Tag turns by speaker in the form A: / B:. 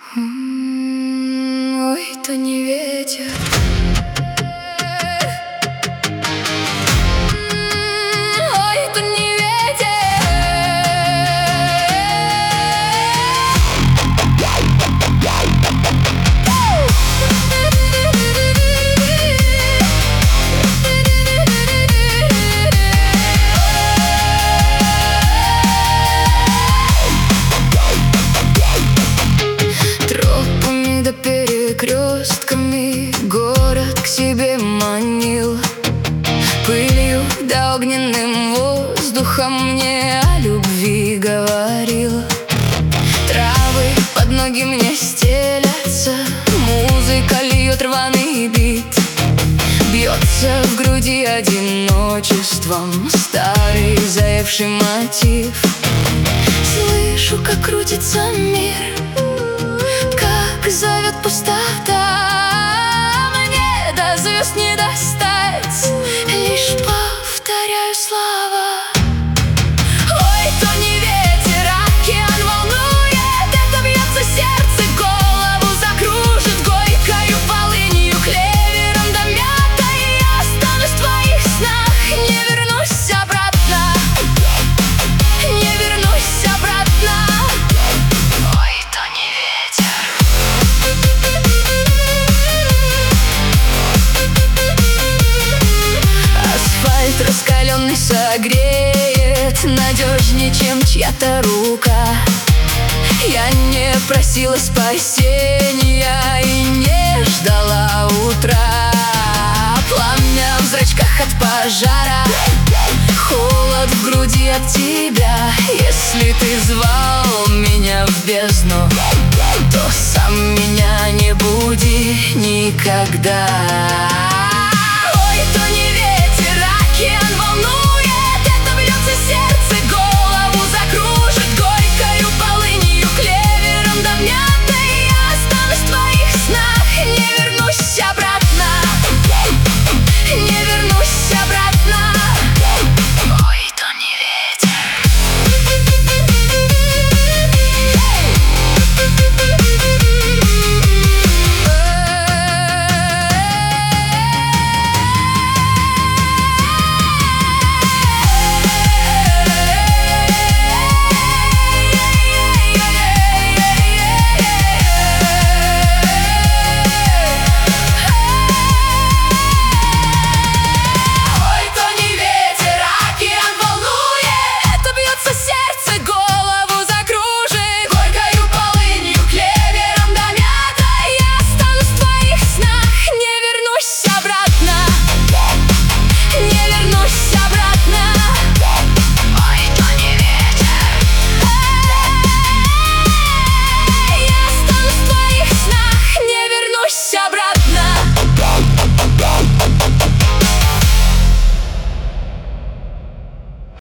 A: Ой, то не ветер. Ой, то не ветер. Тропами да перекрестками город к себе манил, пылью да огненным воздухом мне о любви говорил. Травы под ноги мне стелятся, музыка льет рваный бит, бьется в груди одиночеством старый заевший мотив. Слышу, как крутится мир, как зовет пустота. Мне до звезд не достать, лишь повторяю слова. Ой, то не ветер, океан волнует, это бьется сердце, голову закружит горькою полынью, клевером да мятой. Я останусь в твоих снах, не вернусь обратно, не вернусь обратно. Ой, то не ветер. Асфальт раскаленный согреет надежнее, чем чья-то рука. Я не просила спасения и не ждала утра. Пламя в зрачках от пожара, холод в груди от тебя. Если ты звал меня в бездну, то сам меня не буди никогда.